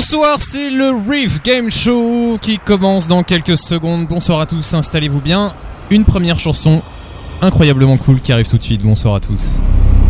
Bonsoir, c'est le Riff Game Show qui commence dans quelques secondes. Bonsoir à tous, installez-vous bien. Une première chanson incroyablement cool qui arrive tout de suite. Bonsoir à tous.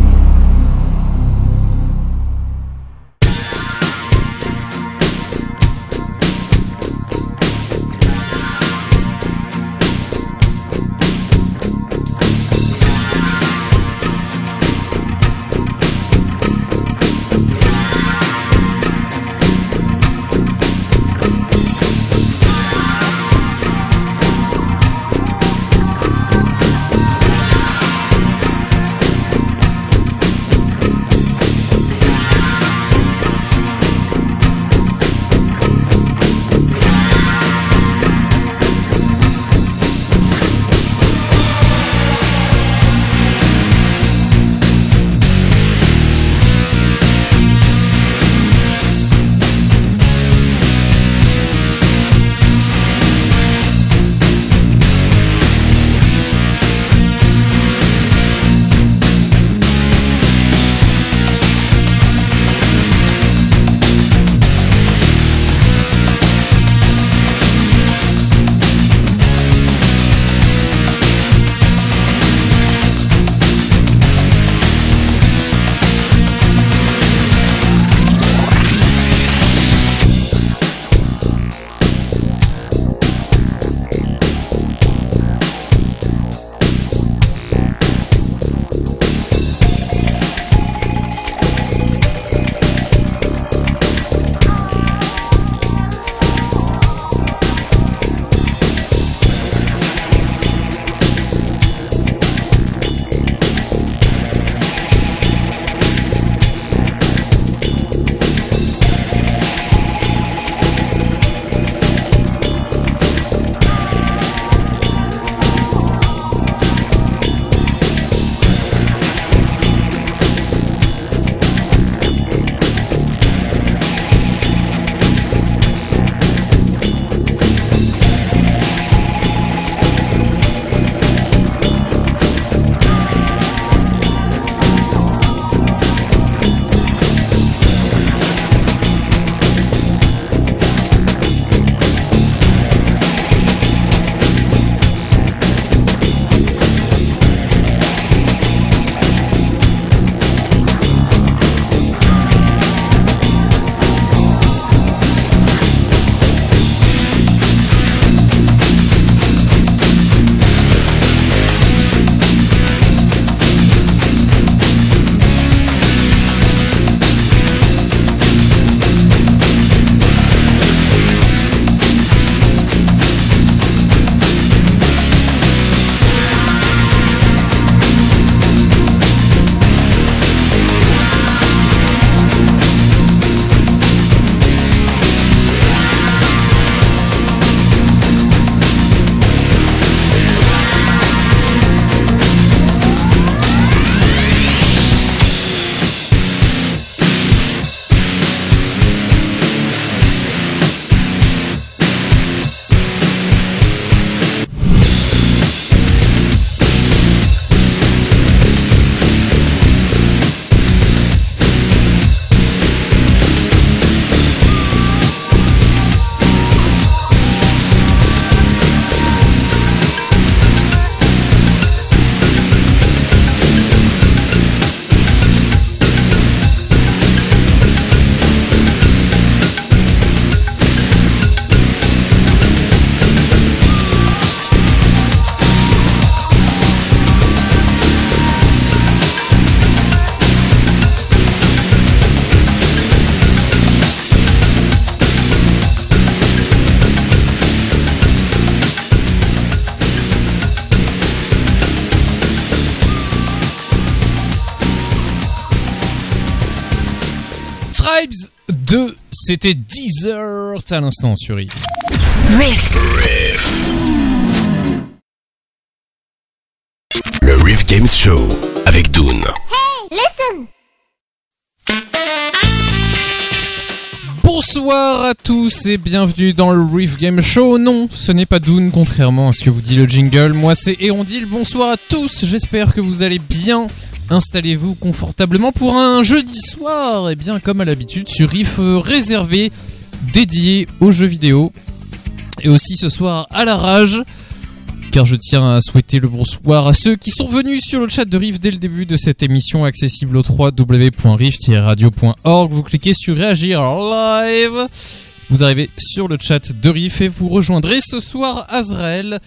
Tribes 2, c'était Desert à l'instant sur Riff. Le Riff Games Show avec Dune. Hey, listen! Bonsoir à tous et bienvenue dans le Riff Game Show. Non, ce n'est pas Dune, contrairement à ce que vous dit le jingle. Moi c'est Erondil, bonsoir à tous, j'espère que vous allez bien. Installez-vous confortablement pour un jeudi soir, et bien comme à l'habitude sur Riff réservé dédié aux jeux vidéo. Et aussi ce soir à la rage, car je tiens à souhaiter le bonsoir à ceux qui sont venus sur le chat de Riff dès le début de cette émission, accessible au www.riff-radio.org. Vous cliquez sur réagir live, vous arrivez sur le chat de Riff et vous rejoindrez ce soir Azrael,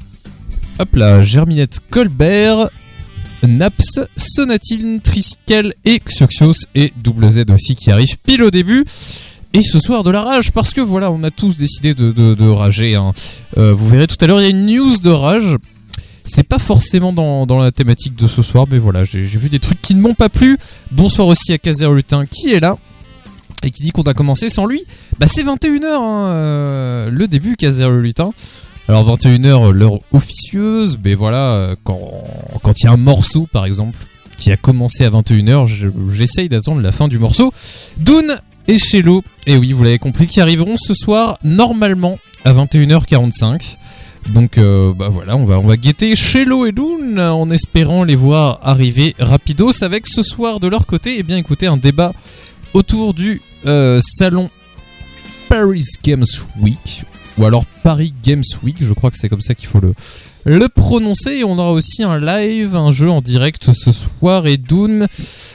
hop là, Germinette Colbert, Naps, Sonatine, Triskel et Xuxios, et Double Z aussi qui arrive pile au début. Et ce soir de la rage, parce que voilà, on a tous décidé de rager, hein. Vous verrez tout à l'heure, il y a une news de rage. C'est pas forcément dans la thématique de ce soir, mais voilà, j'ai vu des trucs qui ne m'ont pas plu. Bonsoir aussi à Kazer Lutin qui est là et qui dit qu'on a commencé sans lui. Bah c'est 21h, hein, le début, Kazer Lutin. Alors 21h, l'heure officieuse, mais voilà, quand il y a un morceau par exemple qui a commencé à 21h, j'essaye d'attendre la fin du morceau. Dune et Shello, et oui, vous l'avez compris, qui arriveront ce soir normalement à 21h45. Donc bah voilà, on va guetter Shello et Dune en espérant les voir arriver rapidos, avec ce soir de leur côté, et bien écoutez, un débat autour du salon Paris Games Week, ou alors Paris Games Week, je crois que c'est comme ça qu'il faut le prononcer. Et on aura aussi un live, un jeu en direct ce soir, et Dune,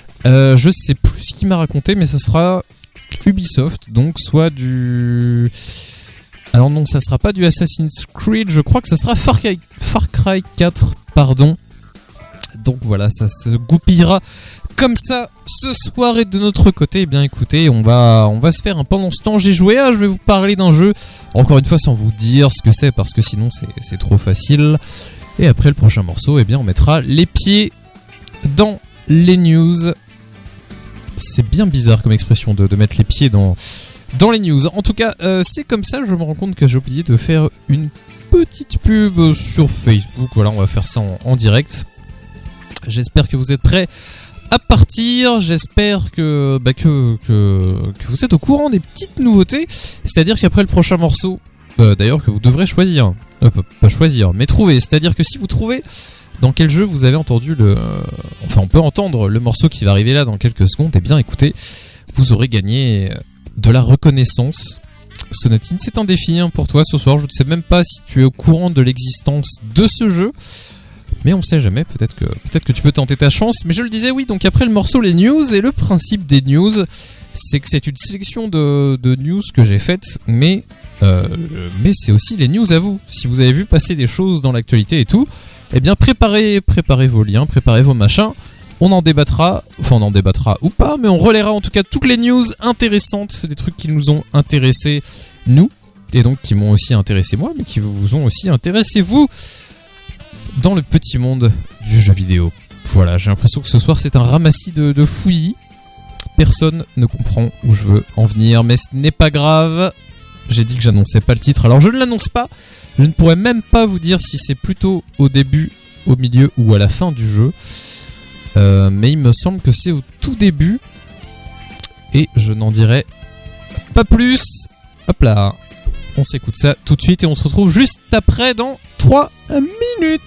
je sais plus ce qu'il m'a raconté, mais ça sera Ubisoft, donc soit du... Alors non, ça sera pas du Assassin's Creed, je crois que ça sera Far Cry 4, pardon. Donc voilà, ça se goupillera comme ça ce soir. Et de notre côté, eh bien écoutez, on va se faire un pendant ce temps. J'ai joué je vais vous parler d'un jeu, encore une fois sans vous dire ce que c'est, parce que sinon c'est trop facile. Et après le prochain morceau, eh bien on mettra les pieds dans les news. C'est bien bizarre comme expression de mettre les pieds dans les news. En tout cas, c'est comme ça, je me rends compte que j'ai oublié de faire une petite pub sur Facebook. Voilà, on va faire ça en direct. J'espère que vous êtes prêts à partir. J'espère que vous êtes au courant des petites nouveautés. C'est-à-dire qu'après le prochain morceau, d'ailleurs que vous devrez choisir, pas choisir, mais trouver. C'est-à-dire que si vous trouvez dans quel jeu vous avez entendu enfin on peut entendre le morceau qui va arriver là dans quelques secondes, et bien écoutez, vous aurez gagné de la reconnaissance. Sonatine, c'est un défi pour toi ce soir. Je ne sais même pas si tu es au courant de l'existence de ce jeu, mais on sait jamais, peut-être que tu peux tenter ta chance. Mais je le disais, oui, donc après le morceau, les news. Et le principe des news, c'est que c'est une sélection de news que j'ai faites, mais c'est aussi les news à vous. Si vous avez vu passer des choses dans l'actualité et tout, eh bien préparez vos liens, préparez vos machins. On en débattra ou pas, mais on relaiera en tout cas toutes les news intéressantes, des trucs qui nous ont intéressés nous, et donc qui m'ont aussi intéressé moi, mais qui vous ont aussi intéressé vous, dans le petit monde du jeu vidéo. Voilà, j'ai l'impression que ce soir c'est un ramassis de fouillis. Personne ne comprend où je veux en venir, mais ce n'est pas grave. J'ai dit que j'annonçais pas le titre, alors je ne l'annonce pas. Je ne pourrais même pas vous dire si c'est plutôt au début, au milieu ou à la fin du jeu. Mais il me semble que c'est au tout début. Et je n'en dirai pas plus. Hop là, on s'écoute ça tout de suite et on se retrouve juste après dans 3 minutes.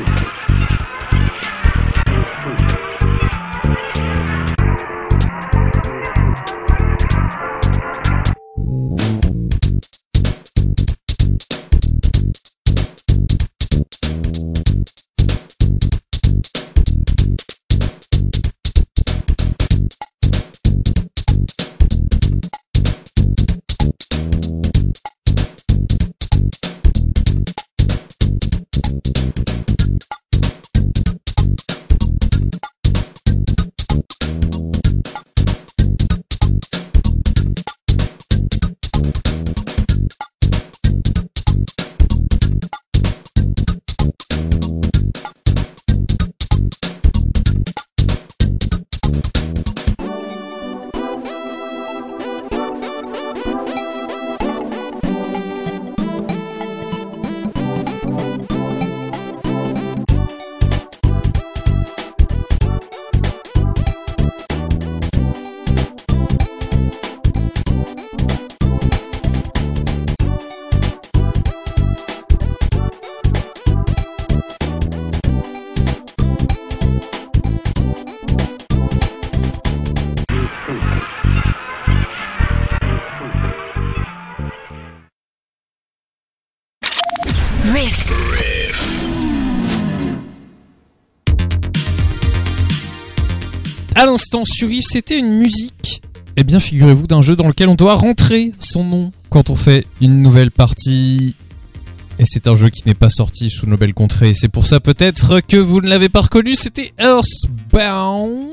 À l'instant sur Riff, c'était une musique, eh bien figurez-vous, d'un jeu dans lequel on doit rentrer son nom quand on fait une nouvelle partie. Et c'est un jeu qui n'est pas sorti sous nos belles contrées. C'est pour ça peut-être que vous ne l'avez pas reconnu, c'était Earthbound.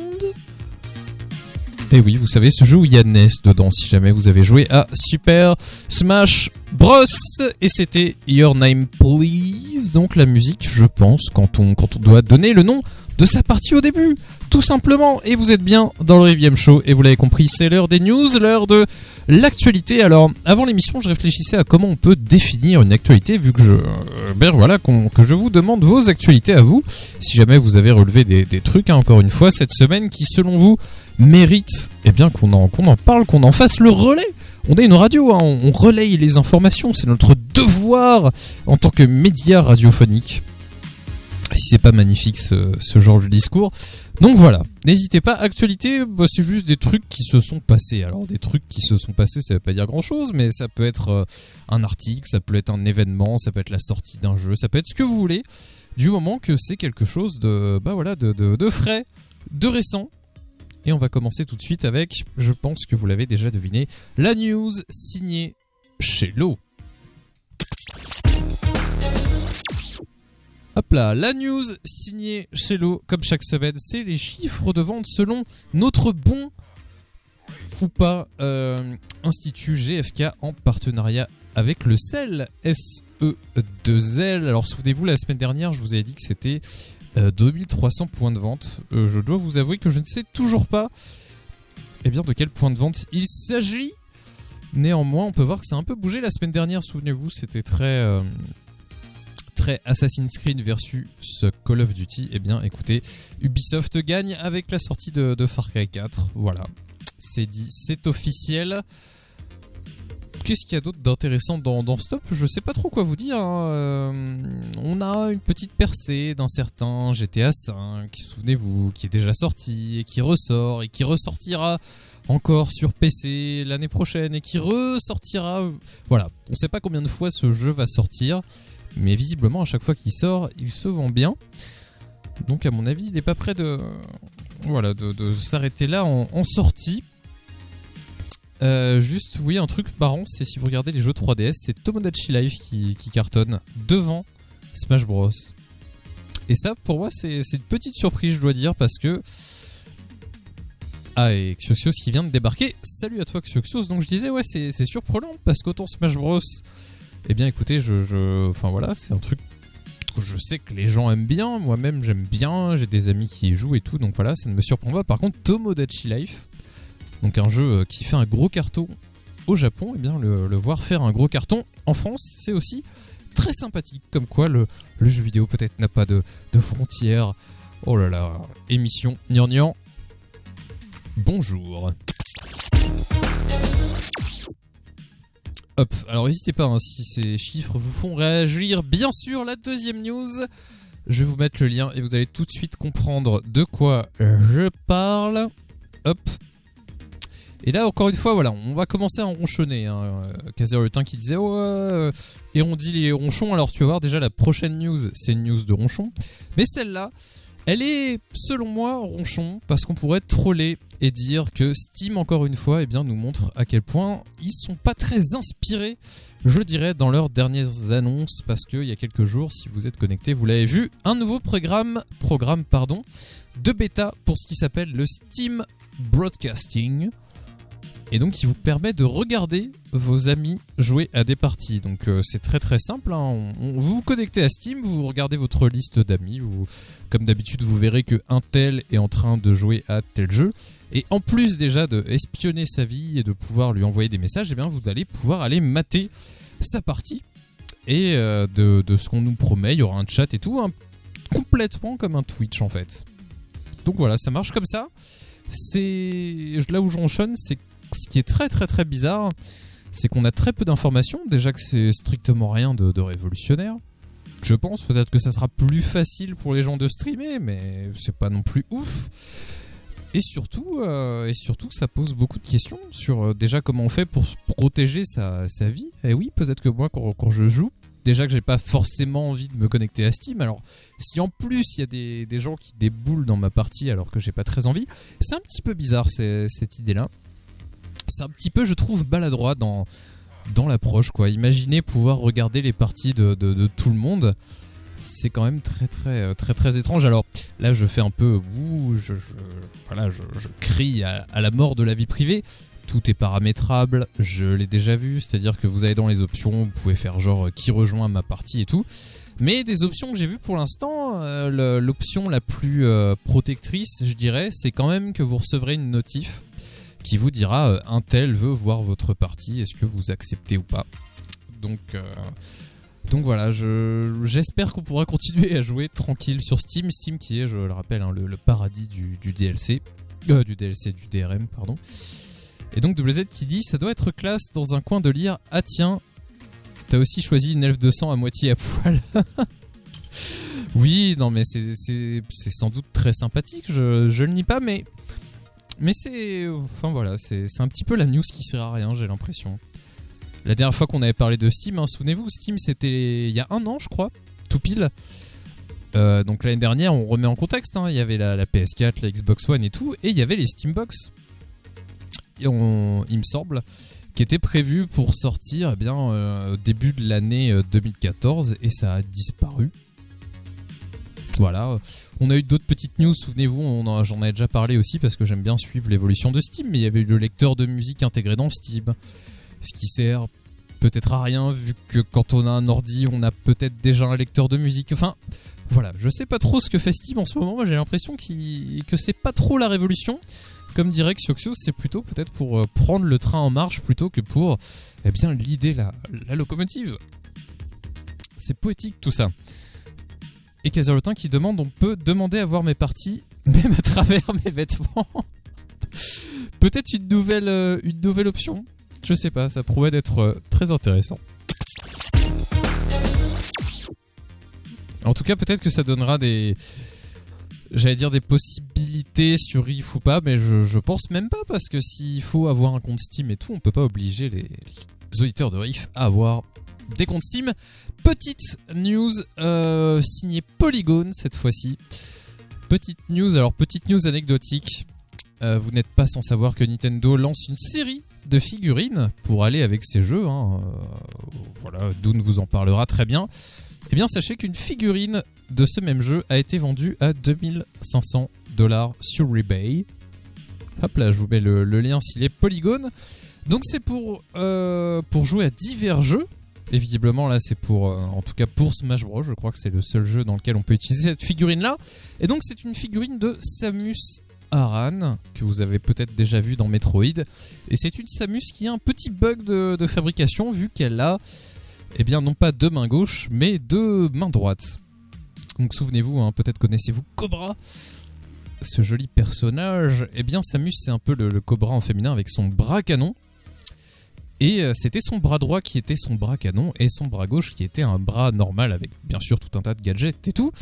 Et oui, vous savez, ce jeu où il y a Ness dedans, si jamais vous avez joué à Super Smash Bros. Et c'était Your Name Please. Donc la musique, je pense, quand on doit donner le nom de sa partie au début, tout simplement. Et vous êtes bien dans le Riff Game Show, et vous l'avez compris, c'est l'heure des news, l'heure de l'actualité. Alors, avant l'émission, je réfléchissais à comment on peut définir une actualité, vu que que je vous demande vos actualités à vous, si jamais vous avez relevé des trucs, encore une fois, cette semaine, qui selon vous méritent, eh bien, qu'on en parle, qu'on en fasse le relais. On est une radio, hein, on relaye les informations, c'est notre devoir en tant que média radiophonique. Si c'est pas magnifique ce genre de discours. Donc voilà, n'hésitez pas, actualité, c'est juste des trucs qui se sont passés. Alors des trucs qui se sont passés, ça veut pas dire grand chose, mais ça peut être un article, ça peut être un événement, ça peut être la sortie d'un jeu, ça peut être ce que vous voulez, du moment que c'est quelque chose de frais, de récent. Et on va commencer tout de suite avec, je pense que vous l'avez déjà deviné, la news signée chez Lo. Hop là, la news signée chez Lo, comme chaque semaine, c'est les chiffres de vente selon notre bon ou pas Institut GFK en partenariat avec le SEL, SE2L. Alors souvenez-vous, la semaine dernière, je vous avais dit que c'était 2300 points de vente. Je dois vous avouer que je ne sais toujours pas de quel point de vente il s'agit. Néanmoins, on peut voir que ça a un peu bougé la semaine dernière, souvenez-vous, c'était très Assassin's Creed versus Call of Duty. Eh bien écoutez, Ubisoft gagne avec la sortie de Far Cry 4. Voilà, c'est dit, c'est officiel. Qu'est-ce qu'il y a d'autre d'intéressant dans ce top ? Je sais pas trop quoi vous dire. On a une petite percée d'un certain GTA V, souvenez-vous, qui est déjà sorti et qui ressort et qui ressortira encore sur PC l'année prochaine et qui ressortira. Voilà, on sait pas combien de fois ce jeu va sortir. Mais visiblement, à chaque fois qu'il sort, il se vend bien. Donc à mon avis, il n'est pas prêt de s'arrêter là en sortie. Juste, oui, un truc marrant, c'est si vous regardez les jeux 3DS, c'est Tomodachi Life qui cartonne devant Smash Bros. Et ça, pour moi, c'est une petite surprise, je dois dire, parce que... Ah, et Xioxios qui vient de débarquer. Salut à toi, Xioxios. Donc je disais, ouais, c'est surprenant, parce qu'autant Smash Bros... Eh bien écoutez, c'est un truc que je sais que les gens aiment bien, moi-même j'aime bien, j'ai des amis qui y jouent et tout, donc voilà, ça ne me surprend pas. Par contre, Tomodachi Life, donc un jeu qui fait un gros carton au Japon, eh bien le voir faire un gros carton en France, c'est aussi très sympathique. Comme quoi le jeu vidéo peut-être n'a pas de frontières. Oh là là, émission gnangnan. Bonjour. Hop, alors n'hésitez pas si ces chiffres vous font réagir. Bien sûr, la deuxième news, Je vais vous mettre le lien et vous allez tout de suite comprendre de quoi je parle. Hop. Et là, encore une fois, voilà, on va commencer à ronchonner. Kazerletin qui disait et on dit les ronchons. Alors tu vas voir, déjà la prochaine news, c'est une news de ronchon. Mais celle-là, elle est, selon moi, ronchon, parce qu'on pourrait troller et dire que Steam, encore une fois, nous montre à quel point ils sont pas très inspirés, je dirais, dans leurs dernières annonces, parce qu'il y a quelques jours, si vous êtes connecté, vous l'avez vu, un nouveau programme de bêta pour ce qui s'appelle le Steam Broadcasting. Et donc qui vous permet de regarder vos amis jouer à des parties. Donc c'est très très simple, vous vous connectez à Steam, vous regardez votre liste d'amis, comme d'habitude vous verrez qu'un tel est en train de jouer à tel jeu. Et en plus déjà de espionner sa vie et de pouvoir lui envoyer des messages, vous allez pouvoir aller mater sa partie. Et de ce qu'on nous promet, il y aura un chat et tout, complètement comme un Twitch en fait. Donc voilà, ça marche comme ça. C'est là où je ronchonne, c'est ce qui est très très très bizarre, c'est qu'on a très peu d'informations, déjà que c'est strictement rien de révolutionnaire. Je pense peut-être que ça sera plus facile pour les gens de streamer, mais c'est pas non plus ouf. Et surtout ça pose beaucoup de questions sur déjà comment on fait pour protéger sa vie. Et oui, peut-être que moi quand je joue, déjà que j'ai pas forcément envie de me connecter à Steam, alors si en plus il y a des gens qui déboulent dans ma partie alors que j'ai pas très envie, c'est un petit peu bizarre cette idée-là. C'est un petit peu, je trouve, maladroit dans l'approche, quoi. Imaginez pouvoir regarder les parties de tout le monde. C'est quand même très très très très étrange. Alors là, je fais un peu je crie à la mort de la vie privée. Tout est paramétrable, je l'ai déjà vu, c'est-à-dire que vous allez dans les options, vous pouvez faire genre qui rejoint ma partie et tout. Mais des options que j'ai vues pour l'instant, l'option la plus protectrice, je dirais, c'est quand même que vous recevrez une notif qui vous dira un tel veut voir votre partie, est-ce que vous acceptez ou pas. Donc voilà, j'espère qu'on pourra continuer à jouer tranquille sur Steam. Steam qui est, je le rappelle, le paradis du DLC. Du DRM, pardon. Et donc WZ qui dit, ça doit être classe dans un coin de lire. Ah tiens, t'as aussi choisi une elfe de sang à moitié à poil. Oui, non mais c'est sans doute très sympathique, je le nie pas, mais c'est... Enfin voilà, c'est un petit peu la news qui sert à rien, j'ai l'impression. La dernière fois qu'on avait parlé de Steam, souvenez-vous, Steam c'était il y a 1 an je crois, tout pile. Donc l'année dernière, on remet en contexte, il y avait la PS4, la Xbox One et tout, et il y avait les Steambox. Il me semble, qui était prévu pour sortir au début de l'année 2014, et ça a disparu. Voilà. On a eu d'autres petites news, souvenez-vous, j'en ai déjà parlé aussi parce que j'aime bien suivre l'évolution de Steam, mais il y avait eu le lecteur de musique intégré dans Steam, ce qui sert peut-être à rien vu que quand on a un ordi, on a peut-être déjà un lecteur de musique. Enfin, voilà, je sais pas trop ce que fait Steam en ce moment, moi j'ai l'impression que c'est pas trop la révolution. Comme dirait Xioxios, c'est plutôt peut-être pour prendre le train en marche plutôt que pour l'idée, la locomotive. C'est poétique tout ça. Et Kazerletin qui demande, on peut demander à voir mes parties, même à travers mes vêtements. Peut-être une nouvelle option. Je sais pas, ça pourrait être très intéressant. En tout cas, peut-être que ça donnera des possibilités sur Rift ou pas, mais je pense même pas, parce que s'il faut avoir un compte Steam et tout, on peut pas obliger les auditeurs de Rift à avoir des comptes Steam. Petite news signée Polygon cette fois-ci. Petite news anecdotique. Vous n'êtes pas sans savoir que Nintendo lance une série de figurines pour aller avec ses jeux. Voilà, Dune vous en parlera très bien. Eh bien, sachez qu'une figurine de ce même jeu a été vendue à $2500 sur eBay. Hop là, je vous mets le lien s'il est Polygon. Donc c'est pour jouer à divers jeux. Et visiblement là c'est en tout cas pour Smash Bros, je crois que c'est le seul jeu dans lequel on peut utiliser cette figurine là. Et donc c'est une figurine de Samus Aran que vous avez peut-être déjà vu dans Metroid. Et c'est une Samus qui a un petit bug de fabrication vu qu'elle a non pas 2 mains gauches mais 2 mains droites. Donc souvenez-vous, peut-être connaissez-vous Cobra, ce joli personnage. Samus c'est un peu le Cobra en féminin avec son bras canon. Et c'était son bras droit qui était son bras canon et son bras gauche qui était un bras normal avec bien sûr tout un tas de gadgets et tout.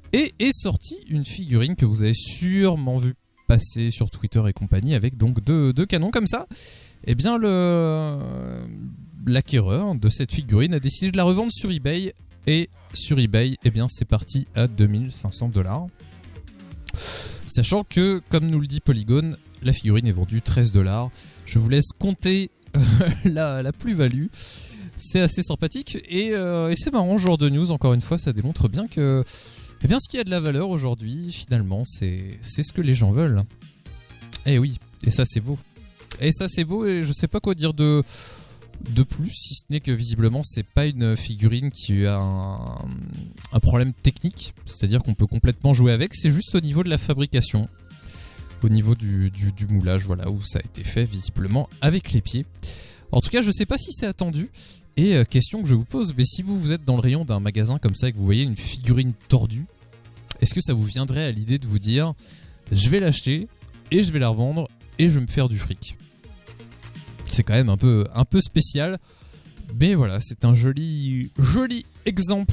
Et est sortie une figurine que vous avez sûrement vu passer sur Twitter et compagnie, avec donc deux canons comme ça. Eh bien, l'acquéreur de cette figurine a décidé de la revendre sur eBay. Et sur eBay, eh bien, c'est parti à $2500. Sachant que, comme nous le dit Polygon, la figurine est vendue $13. Je vous laisse compter la plus-value. C'est assez sympathique et c'est marrant, ce genre de news. Encore une fois, ça démontre bien que ce qui a de la valeur aujourd'hui, finalement, c'est ce que les gens veulent. Et oui, et ça c'est beau. Et je sais pas quoi dire de plus, si ce n'est que visiblement c'est pas une figurine qui a un problème technique, c'est-à-dire qu'on peut complètement jouer avec, c'est juste au niveau de la fabrication, au niveau du moulage, voilà, où ça a été fait visiblement avec les pieds. En tout cas, je sais pas si c'est attendu. Et question que je vous pose, mais si vous êtes dans le rayon d'un magasin comme ça et que vous voyez une figurine tordue, est-ce que ça vous viendrait à l'idée de vous dire je vais l'acheter et je vais la revendre et je vais me faire du fric? C'est quand même un peu spécial, mais voilà, c'est un joli exemple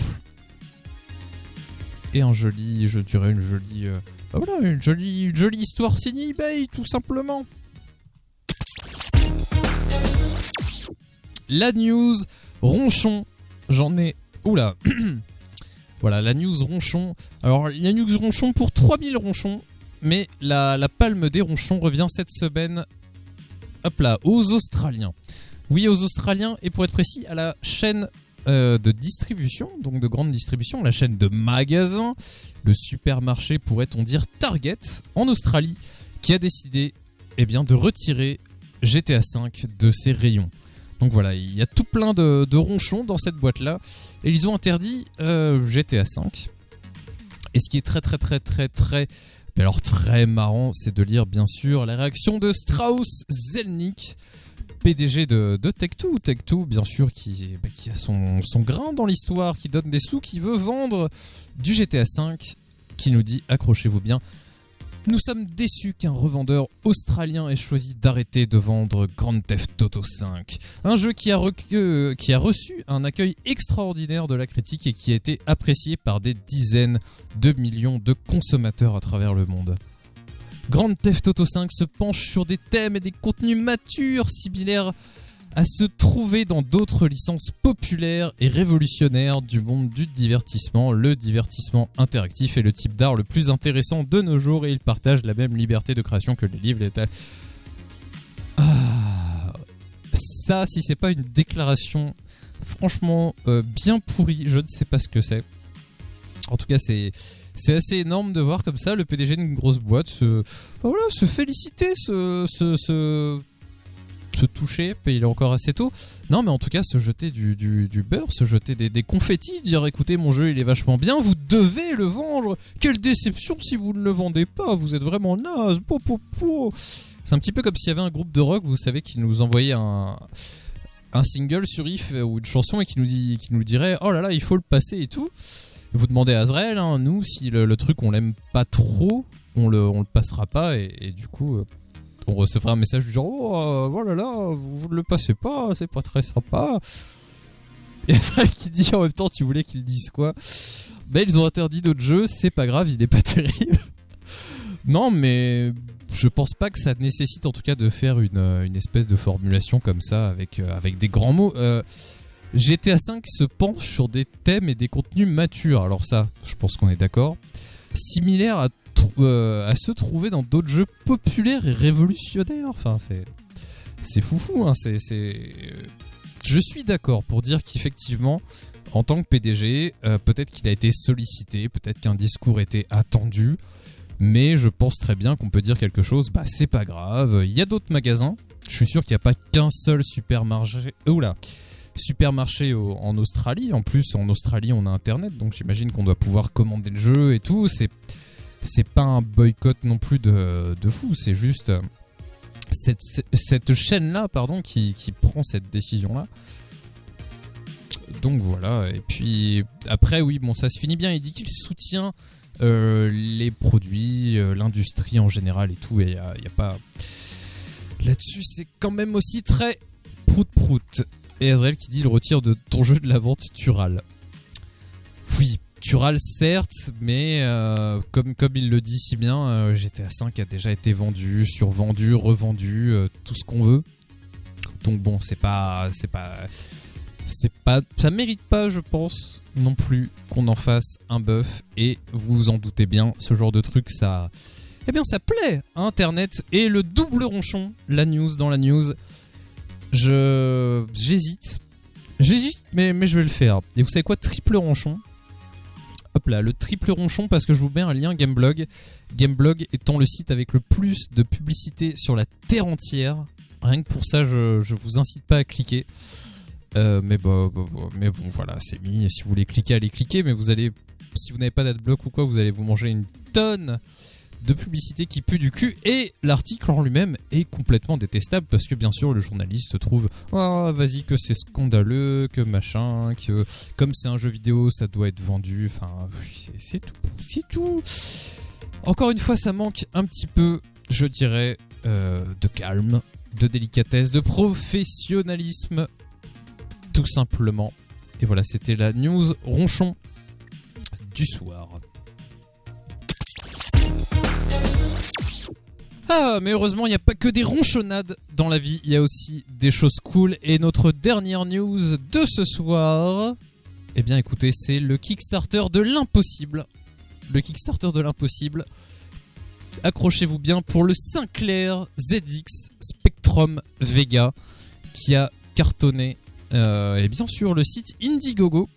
et une jolie histoire signée eBay, tout simplement. La news ronchon, j'en ai... Oula. Voilà, la news ronchon. Alors, la news ronchon pour 3000 ronchons, mais la palme des ronchons revient cette semaine, hop là, aux Australiens. Oui, aux Australiens, et pour être précis, à la chaîne de distribution, donc de grande distribution, la chaîne de magasins, le supermarché, pourrait-on dire Target, en Australie, qui a décidé de retirer GTA V de ses rayons. Donc voilà, il y a tout plein de ronchons dans cette boîte-là. Et ils ont interdit GTA V. Et ce qui est très marrant, c'est de lire bien sûr la réaction de Strauss Zelnick, PDG de Tech2. Tech2, bien sûr, qui a son grain dans l'histoire, qui donne des sous, qui veut vendre du GTA V, qui nous dit, accrochez-vous bien, nous sommes déçus qu'un revendeur australien ait choisi d'arrêter de vendre Grand Theft Auto V, un jeu qui a reçu un accueil extraordinaire de la critique et qui a été apprécié par des dizaines de millions de consommateurs à travers le monde. Grand Theft Auto V se penche sur des thèmes et des contenus matures similaires à se trouver dans d'autres licences populaires et révolutionnaires du monde du divertissement. Le divertissement interactif est le type d'art le plus intéressant de nos jours et il partage la même liberté de création que les livres. Ça, si c'est pas une déclaration franchement bien pourrie, je ne sais pas ce que c'est. En tout cas, c'est assez énorme de voir comme ça le PDG d'une grosse boîte se féliciter, se toucher, il est encore assez tôt. Non, mais en tout cas, se jeter du beurre, se jeter des confettis, dire écoutez, mon jeu il est vachement bien, vous devez le vendre. Quelle déception si vous ne le vendez pas, vous êtes vraiment naze. C'est un petit peu comme s'il y avait un groupe de rock, vous savez, qui nous envoyait un single sur If ou une chanson et qui nous dirait oh là là, il faut le passer et tout. Vous demandez à Azrael, nous, si le truc on l'aime pas trop, on le passera pas et du coup. On recevra un message du genre oh là là, vous ne le passez pas, c'est pas très sympa. Et Azrael qui dit en même temps tu voulais qu'ils disent quoi? Ils ont interdit d'autres jeux, c'est pas grave, il est pas terrible. Non, mais je pense pas que ça nécessite en tout cas de faire une espèce de formulation comme ça avec des grands mots. GTA V se penche sur des thèmes et des contenus matures. Alors ça, je pense qu'on est d'accord. Similaire à se trouver dans d'autres jeux populaires et révolutionnaires. Enfin, c'est foufou. Je suis d'accord pour dire qu'effectivement, en tant que PDG, peut-être qu'il a été sollicité, peut-être qu'un discours était attendu, mais je pense très bien qu'on peut dire quelque chose. C'est pas grave. Il y a d'autres magasins. Je suis sûr qu'il n'y a pas qu'un seul supermarché. Supermarché en Australie. En plus, en Australie, on a Internet, donc j'imagine qu'on doit pouvoir commander le jeu et tout. C'est pas un boycott non plus de fou, c'est juste cette chaîne-là qui prend cette décision-là. Donc voilà, et puis après, oui, bon, ça se finit bien. Il dit qu'il soutient les produits, l'industrie en général et tout, et y a pas... Là-dessus, c'est quand même aussi très prout-prout. Et Azrael qui dit il retire de ton jeu de la vente, tu râles. Oui, pictural certes, mais comme il le dit si bien, GTA V a déjà été vendu, survendu, revendu, tout ce qu'on veut. Donc bon, ça mérite pas, je pense, non plus qu'on en fasse un buff. Et vous vous en doutez bien, ce genre de truc, ça plaît à Internet. Et le double ronchon, la news dans la news, j'hésite, mais je vais le faire. Et vous savez quoi, triple ronchon. Hop là, le triple ronchon, parce que je vous mets un lien Gameblog. Gameblog étant le site avec le plus de publicité sur la terre entière. Rien que pour ça, je vous incite pas à cliquer. Mais bon, voilà, c'est mis. Si vous voulez cliquer, allez cliquer. Mais si vous n'avez pas d'adblock ou quoi, vous allez vous manger une tonne de publicité qui pue du cul. Et l'article en lui-même est complètement détestable parce que bien sûr le journaliste trouve vas-y que c'est scandaleux, que machin, que comme c'est un jeu vidéo ça doit être vendu. Enfin c'est tout. Encore une fois ça manque un petit peu, je dirais, de calme, de délicatesse, de professionnalisme, tout simplement. Et voilà, c'était la news ronchon du soir. Ah, mais heureusement, il n'y a pas que des ronchonnades dans la vie, il y a aussi des choses cool. Et notre dernière news de ce soir, eh bien écoutez, c'est le Kickstarter de l'impossible. Le Kickstarter de l'impossible. Accrochez-vous bien pour le Sinclair ZX Spectrum Vega qui a cartonné et bien sûr le site Indiegogo.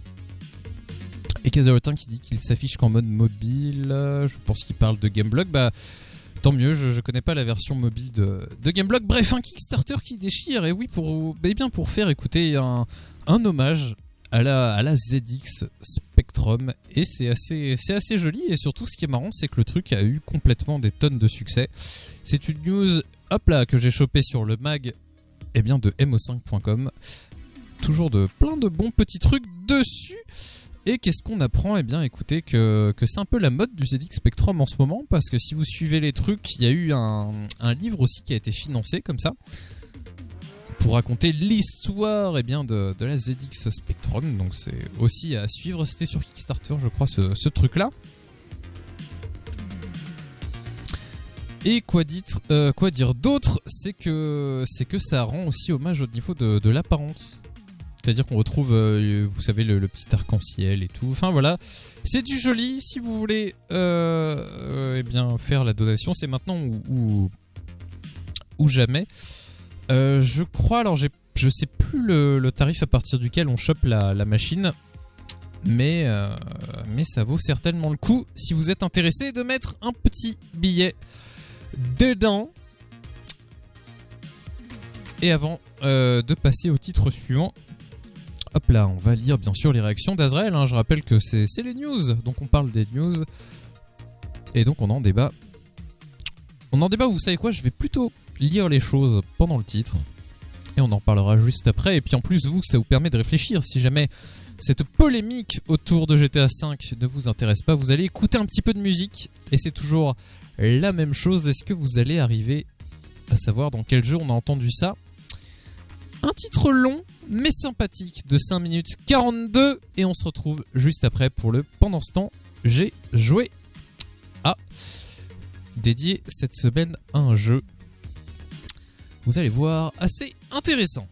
Et Kazarotin qui dit qu'il s'affiche qu'en mode mobile. Je pense qu'il parle de Gameblog. Bah tant mieux, je connais pas la version mobile de Gameblog. Bref, un Kickstarter qui déchire. Et oui, pour faire écouter un hommage à la ZX Spectrum. Et c'est assez joli. Et surtout, ce qui est marrant, c'est que le truc a eu complètement des tonnes de succès. C'est une news, hop là, que j'ai chopée sur le mag de mo5.com. Toujours plein de bons petits trucs dessus. Et qu'est-ce qu'on apprend ? Eh bien, écoutez, que c'est un peu la mode du ZX Spectrum en ce moment, parce que si vous suivez les trucs, il y a eu un livre aussi qui a été financé comme ça, pour raconter l'histoire de la ZX Spectrum, donc c'est aussi à suivre. C'était sur Kickstarter, je crois, ce truc-là. Et quoi dire d'autre ? C'est que ça rend aussi hommage au niveau de l'apparence. C'est-à-dire qu'on retrouve, vous savez, le petit arc-en-ciel et tout. Enfin voilà, c'est du joli. Si vous voulez faire la donation, c'est maintenant ou jamais. Je crois, alors je sais plus le tarif à partir duquel on chope la machine. Mais ça vaut certainement le coup si vous êtes intéressé de mettre un petit billet dedans. Et avant de passer au titre suivant, hop là, on va lire bien sûr les réactions d'Azrael. Je rappelle que c'est les news, donc on parle des news. Et donc on en débat. Vous savez quoi, je vais plutôt lire les choses pendant le titre. Et on en parlera juste après. Et puis en plus, ça vous permet de réfléchir. Si jamais cette polémique autour de GTA V ne vous intéresse pas, vous allez écouter un petit peu de musique. Et c'est toujours la même chose. Est-ce que vous allez arriver à savoir dans quel jeu on a entendu ça ? Un titre long mais sympathique de 5 minutes 42 et on se retrouve juste après pour le Pendant ce temps, j'ai joué à dédié cette semaine à un jeu. Vous allez voir, assez intéressant.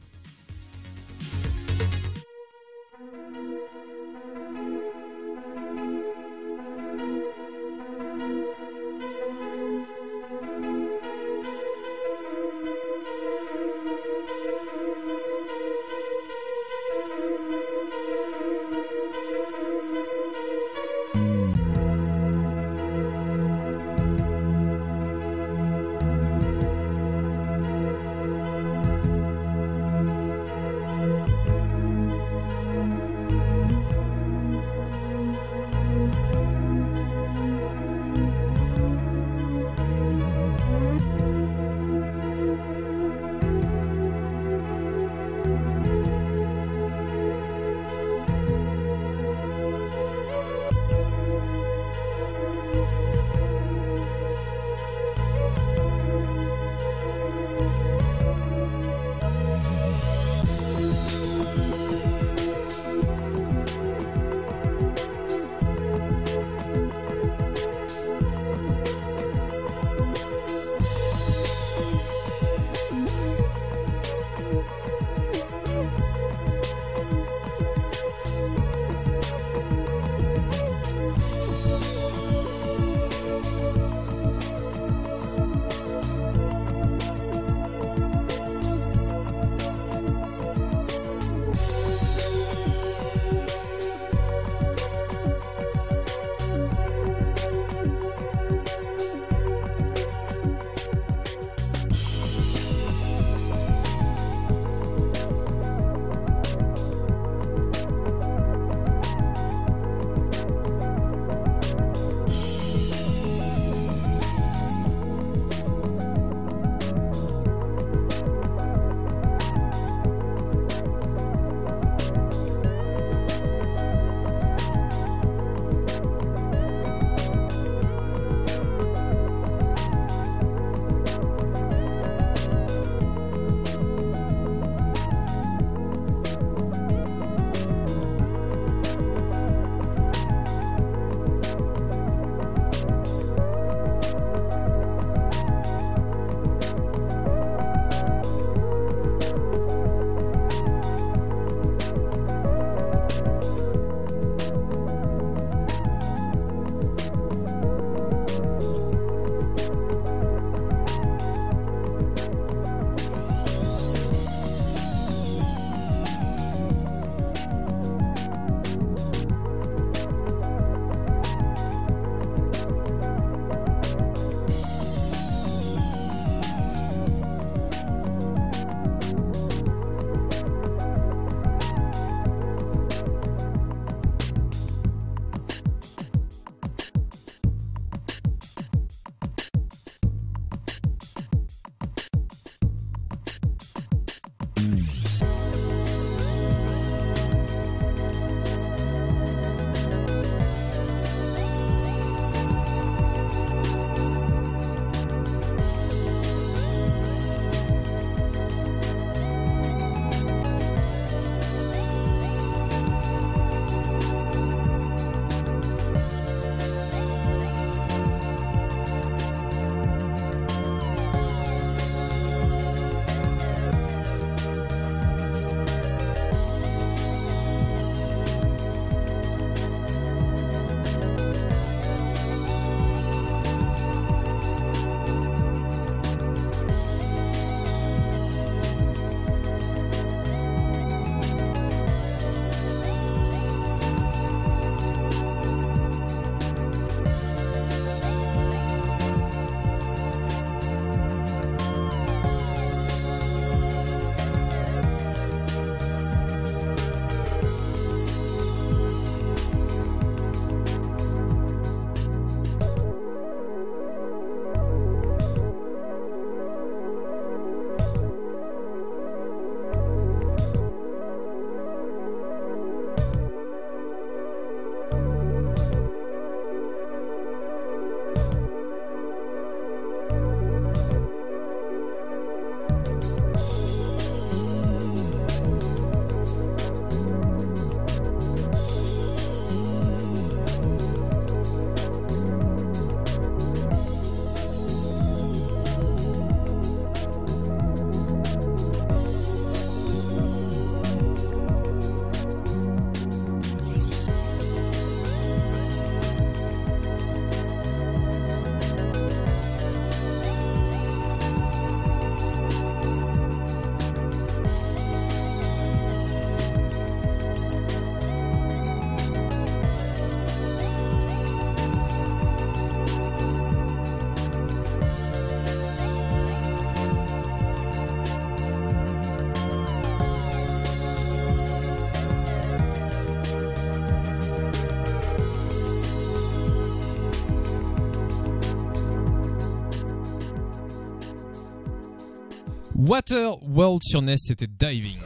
Waterworld sur NES, c'était Diving.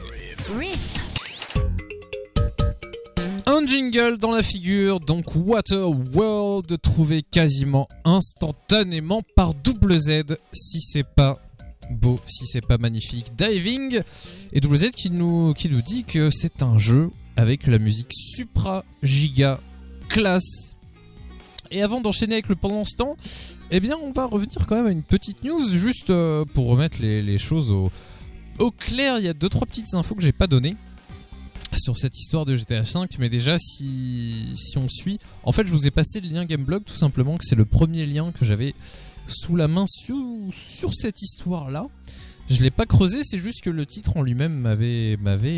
Un jingle dans la figure, donc Waterworld, trouvé quasiment instantanément par Double Z, si c'est pas beau, si c'est pas magnifique. Diving, et Double Z qui nous dit que c'est un jeu avec la musique supra giga classe. Et avant d'enchaîner avec le pendant ce temps, eh bien on va revenir quand même à une petite news, juste pour remettre les choses au clair. Il y a 2-3 petites infos que j'ai pas données sur cette histoire de GTA V, mais déjà si on suit, en fait je vous ai passé le lien Gameblog tout simplement, que c'est le premier lien que j'avais sous la main sur cette histoire là. Je l'ai pas creusé, c'est juste que le titre en lui-même m'avait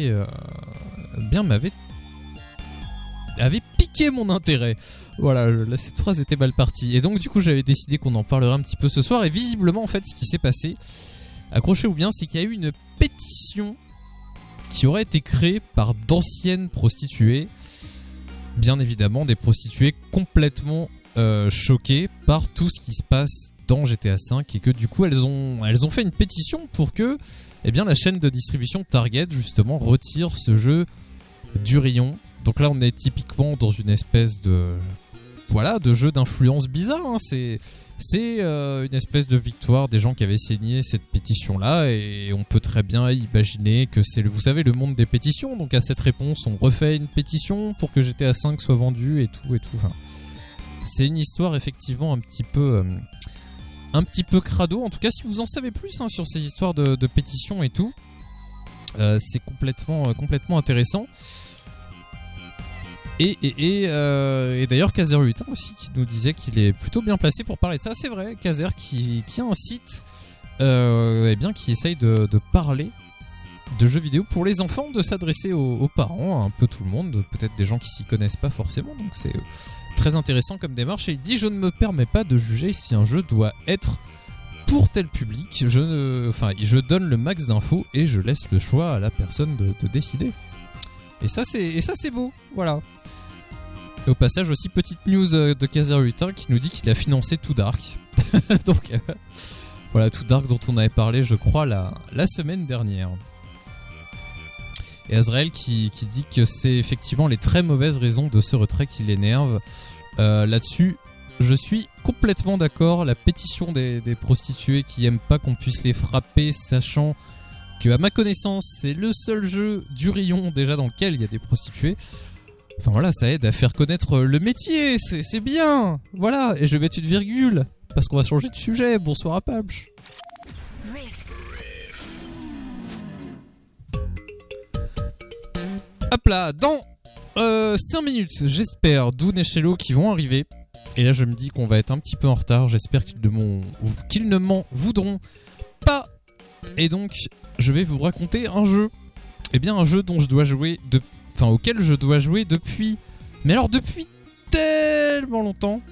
piqué mon intérêt. Voilà, là cette phrase était mal partie, et donc du coup j'avais décidé qu'on en parlerait un petit peu ce soir. Et visiblement en fait ce qui s'est passé, accrochez-vous bien, c'est qu'il y a eu une pétition qui aurait été créée par d'anciennes prostituées, bien évidemment des prostituées complètement choquées par tout ce qui se passe dans GTA V, et que du coup elles ont fait une pétition pour que bien, la chaîne de distribution Target justement retire ce jeu du rayon. Donc là on est typiquement dans une espèce de jeu d'influence bizarre, hein. C'est une espèce de victoire des gens qui avaient signé cette pétition-là, et on peut très bien imaginer que c'est, vous savez, le monde des pétitions. Donc à cette réponse, on refait une pétition pour que GTA V soit vendu et tout. Enfin, c'est une histoire effectivement un petit peu crado. En tout cas, si vous en savez plus sur ces histoires de pétitions et tout, c'est complètement intéressant. Et d'ailleurs Kazer8 aussi qui nous disait qu'il est plutôt bien placé pour parler de ça. C'est vrai, Kazer qui a un site qui essaye de parler de jeux vidéo pour les enfants, de s'adresser aux parents, un peu tout le monde, peut-être des gens qui s'y connaissent pas forcément, donc c'est très intéressant comme démarche. Et il dit: je ne me permets pas de juger si un jeu doit être pour tel public, je donne le max d'infos et je laisse le choix à la personne de décider. Et ça c'est beau, voilà. Et au passage aussi, petite news de Kazer8 qui nous dit qu'il a financé Too Dark. Donc voilà, Too Dark dont on avait parlé je crois la semaine dernière. Et Azrael qui dit que c'est effectivement les très mauvaises raisons de ce retrait qui l'énerve. Là-dessus, je suis complètement d'accord. La pétition des prostituées qui aiment pas qu'on puisse les frapper, sachant que à ma connaissance c'est le seul jeu du rayon déjà dans lequel il y a des prostituées. Enfin voilà, ça aide à faire connaître le métier, c'est bien. Voilà, et je vais mettre une virgule parce qu'on va changer de sujet. Bonsoir à Pabch. Hop là, dans 5 minutes, j'espère, Doon et Shello qui vont arriver. Et là je me dis qu'on va être un petit peu en retard. J'espère qu'ils ne m'en voudront pas. Et donc je vais vous raconter un jeu. Eh bien un jeu dont je dois jouer auquel je dois jouer depuis tellement longtemps.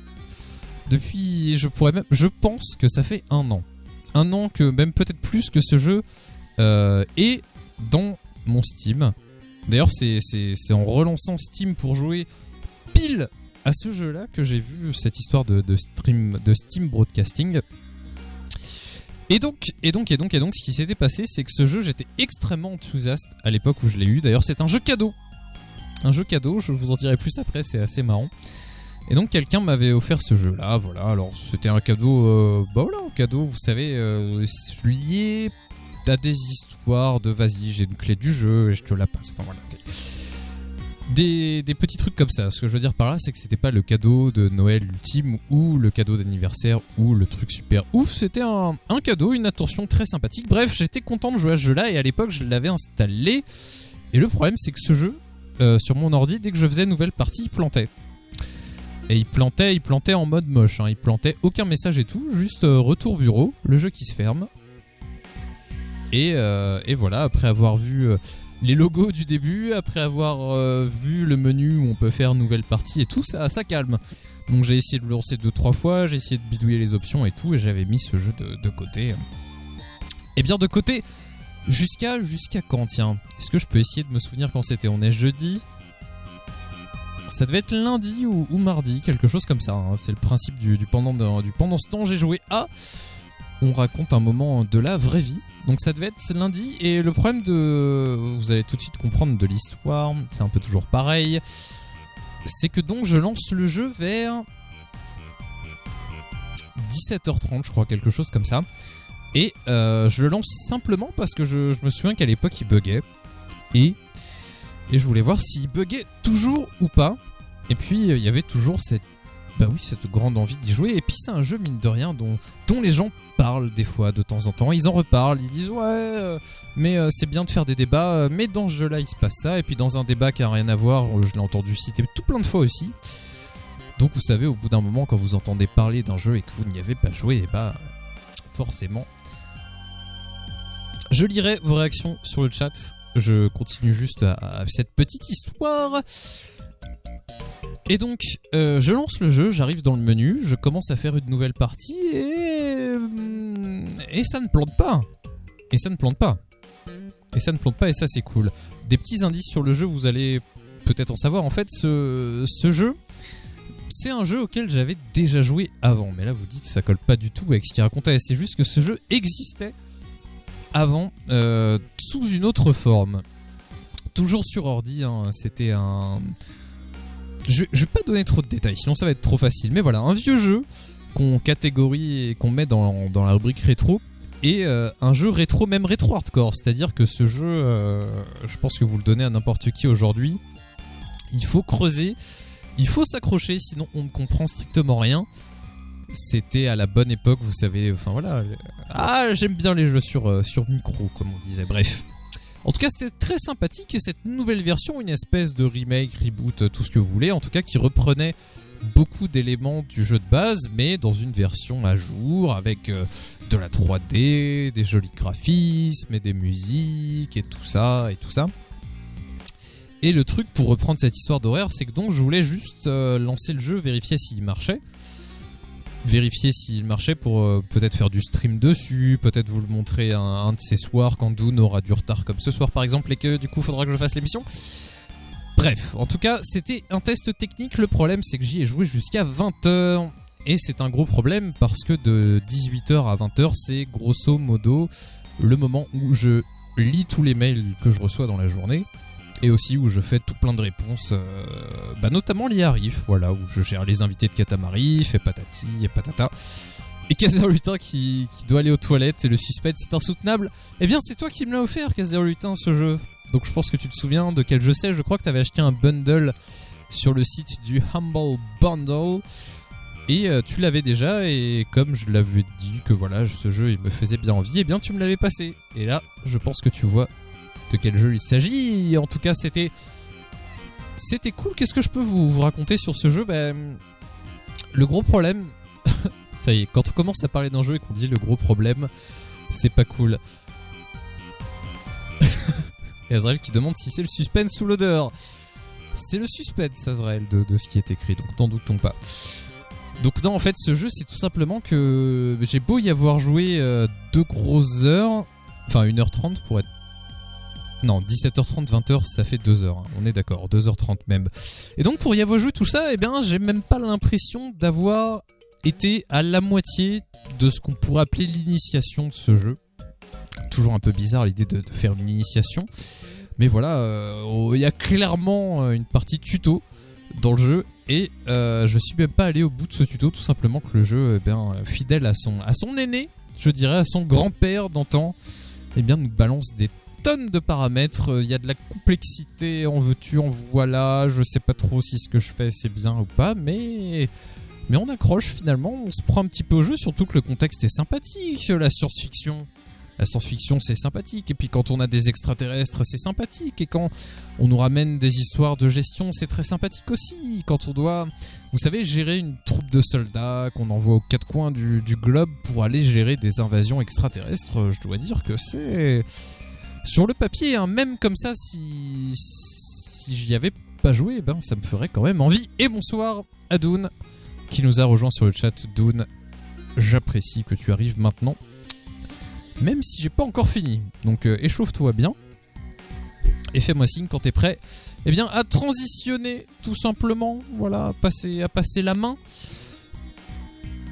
Je pense que ça fait 1 an. 1 an, que même peut-être plus, que ce jeu est dans mon Steam. D'ailleurs c'est en relançant Steam pour jouer pile à ce jeu-là que j'ai vu cette histoire de Steam Broadcasting. Et donc, ce qui s'était passé, c'est que ce jeu, j'étais extrêmement enthousiaste à l'époque où je l'ai eu. D'ailleurs, c'est un jeu cadeau. Je vous en dirai plus après, c'est assez marrant. Et donc, quelqu'un m'avait offert ce jeu-là, voilà. Alors, c'était un cadeau, un cadeau, vous savez, lié à des histoires de vas-y, j'ai une clé du jeu et je te la passe. Enfin, voilà. Des petits trucs comme ça. Ce que je veux dire par là, c'est que c'était pas le cadeau de Noël ultime ou le cadeau d'anniversaire ou le truc super ouf. C'était un cadeau, une attention très sympathique. Bref, j'étais content de jouer à ce jeu-là et à l'époque, je l'avais installé. Et le problème, c'est que ce jeu, sur mon ordi, dès que je faisais nouvelle partie, il plantait. Et il plantait en mode moche. Il plantait aucun message et tout, juste retour bureau, le jeu qui se ferme. Et voilà, après avoir vu les logos du début, après avoir vu le menu où on peut faire nouvelle partie et tout, ça calme. Donc j'ai essayé de le lancer 2-3 fois, j'ai essayé de bidouiller les options et tout, et j'avais mis ce jeu de côté. Et bien de côté, jusqu'à quand, tiens? Est-ce que je peux essayer de me souvenir quand c'était? On est jeudi. Ça devait être lundi ou mardi, quelque chose comme ça. C'est le principe du pendant ce temps. J'ai joué à on raconte un moment de la vraie vie. Donc ça devait être lundi, et le problème vous allez tout de suite comprendre de l'histoire, c'est un peu toujours pareil, c'est que donc je lance le jeu vers 17h30, je crois, quelque chose comme ça. Et je le lance simplement parce que je me souviens qu'à l'époque il buguait. Et je voulais voir s'il buguait toujours ou pas. Et puis il y avait toujours cette grande envie d'y jouer. Et puis c'est un jeu, mine de rien, dont les gens parlent des fois, de temps en temps. Ils en reparlent, ils disent mais c'est bien de faire des débats, mais dans ce jeu-là il se passe ça. Et puis dans un débat qui n'a rien à voir, je l'ai entendu citer tout plein de fois aussi. Donc vous savez, au bout d'un moment, quand vous entendez parler d'un jeu et que vous n'y avez pas joué, forcément. Je lirai vos réactions sur le chat. Je continue juste à cette petite histoire. Et donc, je lance le jeu, j'arrive dans le menu, je commence à faire une nouvelle partie et ça ne plante pas. Et ça c'est cool. Des petits indices sur le jeu, vous allez peut-être en savoir. En fait, ce jeu, c'est un jeu auquel j'avais déjà joué avant. Mais là, vous dites, ça colle pas du tout avec ce qu'il racontait. C'est juste que ce jeu existait avant, sous une autre forme. Toujours sur ordi, hein. C'était un... Je vais pas donner trop de détails, sinon ça va être trop facile. Mais voilà, un vieux jeu qu'on catégorie et qu'on met dans la rubrique rétro. Et un jeu rétro, même rétro hardcore. C'est-à-dire que ce jeu, je pense que vous le donnez à n'importe qui aujourd'hui. Il faut creuser, il faut s'accrocher, sinon on ne comprend strictement rien. C'était à la bonne époque, vous savez, enfin voilà. J'aime bien les jeux sur micro, comme on disait, bref. En tout cas, c'était très sympathique, et cette nouvelle version, une espèce de remake, reboot, tout ce que vous voulez, en tout cas qui reprenait beaucoup d'éléments du jeu de base, mais dans une version à jour, avec de la 3D, des jolis graphismes, et des musiques, et tout ça. Et le truc, pour reprendre cette histoire d'horreur, c'est que donc je voulais juste lancer le jeu, vérifier s'il marchait. Vérifier s'il marchait pour peut-être faire du stream dessus, peut-être vous le montrer un de ces soirs quand Dune aura du retard comme ce soir par exemple, et que du coup faudra que je fasse l'émission. Bref, en tout cas c'était un test technique. Le problème c'est que j'y ai joué jusqu'à 20h, et c'est un gros problème parce que de 18h à 20h c'est grosso modo le moment où je lis tous les mails que je reçois dans la journée, et aussi où je fais tout plein de réponses, notamment liées à Riff, voilà, où je gère les invités de Katamari, et patati et patata. Et Kazerlutin qui doit aller aux toilettes, et le suspense c'est insoutenable. Eh bien c'est toi qui me l'as offert, Kazerlutin, ce jeu. Donc je pense que tu te souviens de quel jeu c'est. Je crois que tu avais acheté un bundle sur le site du Humble Bundle. Et tu l'avais déjà, et comme je l'avais dit que voilà, ce jeu il me faisait bien envie, eh bien tu me l'avais passé. Et là, je pense que tu vois de quel jeu il s'agit. En tout cas, c'était cool. Qu'est-ce que je peux vous raconter sur ce jeu ? Le gros problème, ça y est, quand on commence à parler d'un jeu et qu'on dit le gros problème, c'est pas cool. Et Azrael qui demande si c'est le suspense ou l'odeur. C'est le suspense, Azrael, de ce qui est écrit, donc n'en doutons pas. Donc non, en fait, ce jeu, c'est tout simplement que j'ai beau y avoir joué 2 grosses heures, enfin 1h30 pour être... Non, 17h30, 20h, ça fait 2h, hein. On est d'accord, 2h30 même. Et donc pour y avoir joué tout ça, eh bien j'ai même pas l'impression d'avoir été à la moitié de ce qu'on pourrait appeler l'initiation de ce jeu. Toujours un peu bizarre l'idée de faire une initiation. Mais voilà, y a clairement une partie tuto dans le jeu. Et je suis même pas allé au bout de ce tuto, tout simplement que le jeu, fidèle à son aîné, je dirais, à son grand-père d'antan, nous balance des tonnes de paramètres. Il y a de la complexité, en veux-tu, en voilà. Je sais pas trop si ce que je fais c'est bien ou pas, mais on accroche finalement. On se prend un petit peu au jeu, surtout que le contexte est sympathique. La science-fiction c'est sympathique. Et puis quand on a des extraterrestres, c'est sympathique. Et quand on nous ramène des histoires de gestion, c'est très sympathique aussi. Quand on doit, vous savez, gérer une troupe de soldats qu'on envoie aux 4 coins du globe pour aller gérer des invasions extraterrestres, je dois dire que c'est... Sur le papier, hein, même comme ça, si j'y avais pas joué, ça me ferait quand même envie. Et bonsoir à Dune, qui nous a rejoint sur le chat. Dune, j'apprécie que tu arrives maintenant, même si j'ai pas encore fini. Donc échauffe-toi bien, et fais-moi signe quand t'es prêt. À transitionner, tout simplement, voilà, à passer la main.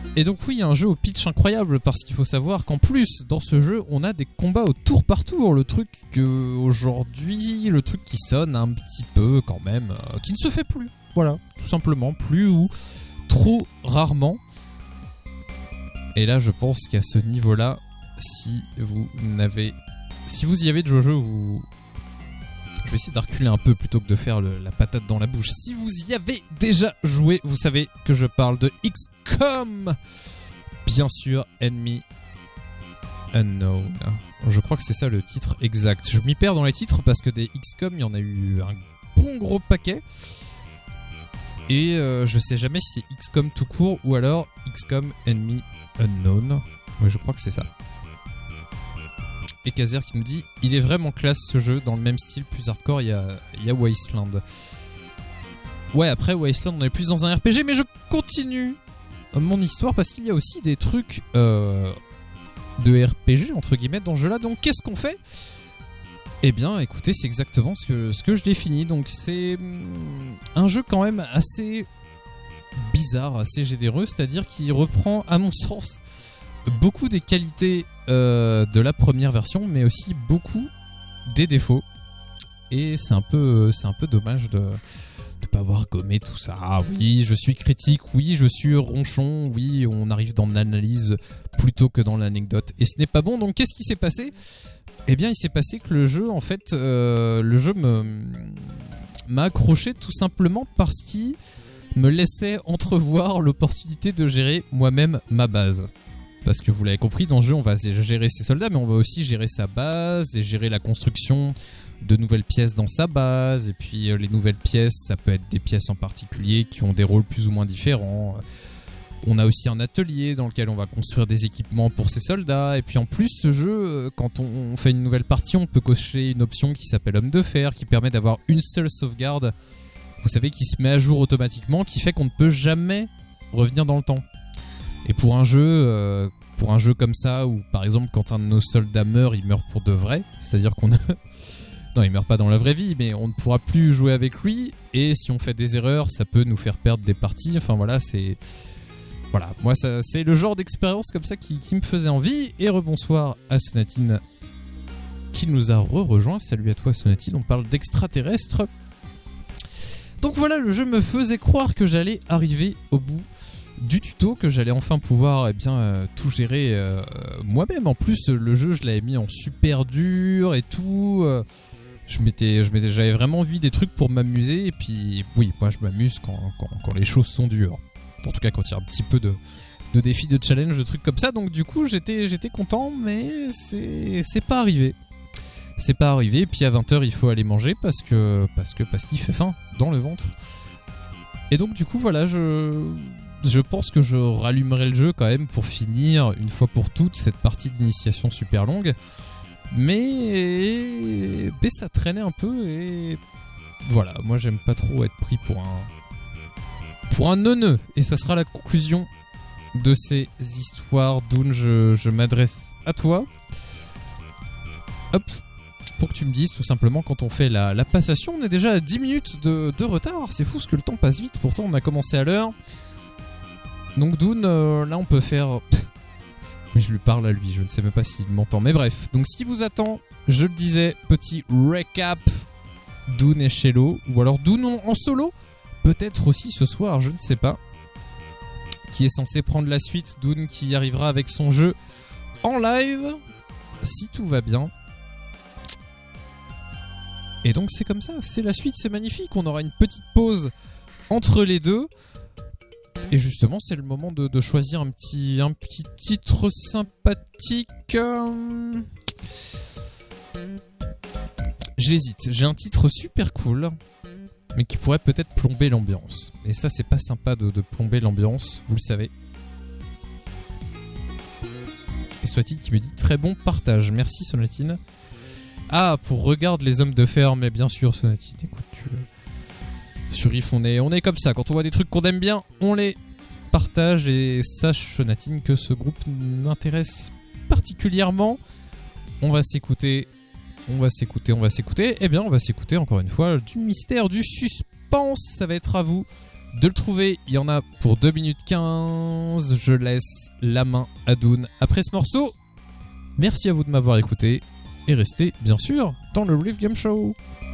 Et donc oui, il y a un jeu au pitch incroyable parce qu'il faut savoir qu'en plus, dans ce jeu, on a des combats au tour par tour. Le truc aujourd'hui, le truc qui sonne un petit peu quand même, qui ne se fait plus. Voilà, tout simplement, plus ou trop rarement. Et là, je pense qu'à ce niveau-là, si vous y avez de jeu, je vais essayer de reculer un peu plutôt que de faire la patate dans la bouche. Si vous y avez déjà joué, vous savez que je parle de XCOM. Bien sûr, Enemy Unknown. Je crois que c'est ça le titre exact. Je m'y perds dans les titres parce que des XCOM, il y en a eu un bon gros paquet. Et je sais jamais si c'est XCOM tout court ou alors XCOM Enemy Unknown. Oui, je crois que c'est ça. Et Kazer qui nous dit il est vraiment classe ce jeu, dans le même style, plus hardcore, il y a Wasteland. Ouais, après Wasteland on est plus dans un RPG, mais je continue mon histoire parce qu'il y a aussi des trucs de RPG entre guillemets dans ce jeu là. Donc qu'est-ce qu'on fait ? Eh bien écoutez, c'est exactement ce que je définis. Donc c'est un jeu quand même assez bizarre, assez généreux, c'est-à-dire qu'il reprend à mon sens beaucoup des qualités de la première version, mais aussi beaucoup des défauts. Et c'est un peu dommage de pas avoir gommé tout ça. Ah, oui, je suis critique, oui, je suis ronchon, oui, on arrive dans l'analyse plutôt que dans l'anecdote. Et ce n'est pas bon, donc qu'est-ce qui s'est passé ? Eh bien, il s'est passé que le jeu, en fait, m'a accroché tout simplement parce qu'il me laissait entrevoir l'opportunité de gérer moi-même ma base. Parce que vous l'avez compris, dans le jeu, on va gérer ses soldats, mais on va aussi gérer sa base et gérer la construction de nouvelles pièces dans sa base. Et puis les nouvelles pièces, ça peut être des pièces en particulier qui ont des rôles plus ou moins différents. On a aussi un atelier dans lequel on va construire des équipements pour ses soldats. Et puis en plus, ce jeu, quand on fait une nouvelle partie, on peut cocher une option qui s'appelle Homme de Fer, qui permet d'avoir une seule sauvegarde, vous savez, qui se met à jour automatiquement, qui fait qu'on ne peut jamais revenir dans le temps. Et pour un jeu comme ça, où par exemple quand un de nos soldats meurt, il meurt pour de vrai, c'est-à-dire qu'on a... Non, il meurt pas dans la vraie vie, mais on ne pourra plus jouer avec lui, et si on fait des erreurs, ça peut nous faire perdre des parties. Enfin voilà, c'est... Voilà, moi c'est le genre d'expérience comme ça qui me faisait envie. Et rebonsoir à Sonatine qui nous a rejoint. Salut à toi Sonatine, on parle d'extraterrestres. Donc voilà, le jeu me faisait croire que j'allais arriver au bout du tuto, que j'allais enfin pouvoir tout gérer moi-même. En plus, le jeu, je l'avais mis en super dur et tout. J'avais vraiment envie des trucs pour m'amuser. Et puis, oui, moi je m'amuse quand les choses sont dures. En tout cas, quand il y a un petit peu de défis, de challenge, de trucs comme ça. Donc du coup, j'étais content, mais c'est pas arrivé. C'est pas arrivé. Et puis à 20h, il faut aller manger parce qu'il fait faim dans le ventre. Et donc du coup, voilà, je pense que je rallumerai le jeu quand même pour finir une fois pour toutes cette partie d'initiation super longue. Mais ça traînait un peu et voilà, moi j'aime pas trop être pris pour un neuneu. Et ça sera la conclusion de ces histoires. Doun, je m'adresse à toi. Hop, pour que tu me dises tout simplement quand on fait la passation. On est déjà à 10 minutes de retard. C'est fou parce que le temps passe vite, pourtant on a commencé à l'heure. Donc Doun, là on peut faire... Oui, je lui parle à lui, je ne sais même pas s'il m'entend. Mais bref, donc ce qui vous attend, je le disais, petit recap, Doun et Shello, ou alors Doun en solo, peut-être aussi ce soir, je ne sais pas, qui est censé prendre la suite, Doun qui arrivera avec son jeu en live, si tout va bien. Et donc c'est comme ça, c'est la suite, c'est magnifique, on aura une petite pause entre les deux. Et justement, c'est le moment de choisir un petit titre sympathique. J'hésite. J'ai un titre super cool, mais qui pourrait peut-être plomber l'ambiance. Et ça, c'est pas sympa de plomber l'ambiance, vous le savez. Et Swatine qui me dit très bon partage. Merci Sonatine. Ah, pour Regarde les hommes de fer, mais bien sûr Sonatine, écoute, sur Riff, on est comme ça. Quand on voit des trucs qu'on aime bien, on les partage. Et sache, Sonatine, que ce groupe m'intéresse particulièrement. On va s'écouter. Eh bien, on va s'écouter encore une fois du mystère, du suspense. Ça va être à vous de le trouver. Il y en a pour 2 minutes 15. Je laisse la main à Doon après ce morceau. Merci à vous de m'avoir écouté et restez bien sûr dans le Riff Game Show.